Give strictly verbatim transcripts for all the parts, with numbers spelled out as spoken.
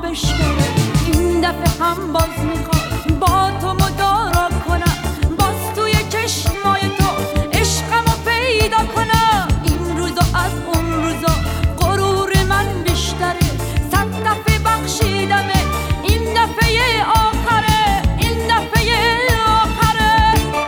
بشکنه. این دفعه هم باز میخواد با تو مدارا کنم، باز توی چشمای تو عشقمو پیدا کنم. این روزا از اون روزا غرور من بیشتره، صد دفعه بخشیدمه، این دفعه آخره، این دفعه آخره.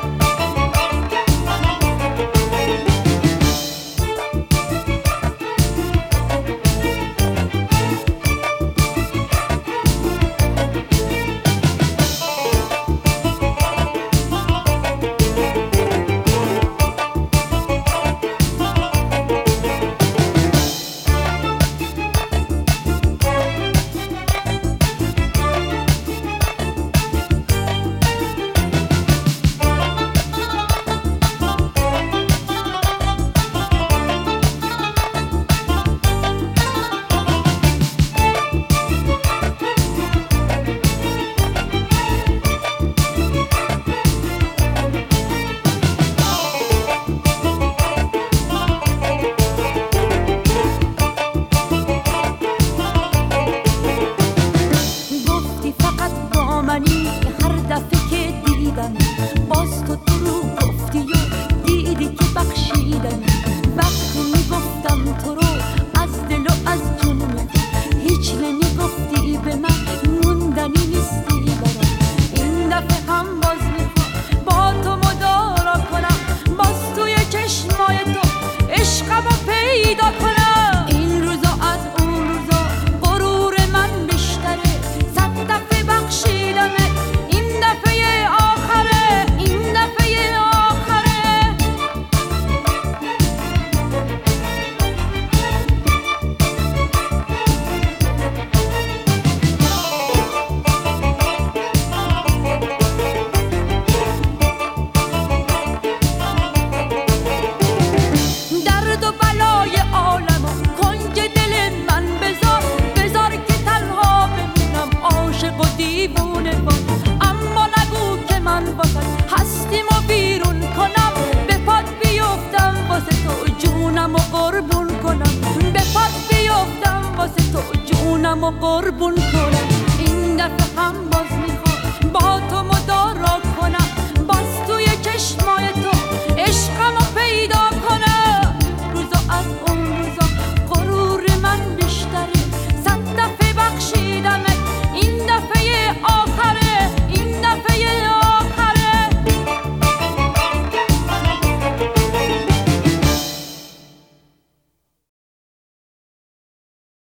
هر دفعه که دیدم باز تو درو گفتی و دیدی که بخشیدم. وقتی میگفتم تو رو از دل و از جون میدی، هیچ نمیگفتی به من، موندنی نیستی برام. این دفعه هم باز میخوام با تو مدارا کنم، باز توی چشمای تو عشقمو پیدا کنم. این روزا از اون روزا غرور من بیشتره، صد دفعه بخشیدمه، این دفعه آخره، این دفعه آخره. درد و بلای عالم و کنج دل من بذار، بذار که تنها بمونم عاشق و دیوونه با. اما نگو که من واسه هستیم و بیرون کنم، به پات بیفتم واسه تو جونم و قربون کنم، به پات بیفتم واسه تو جونم و قربون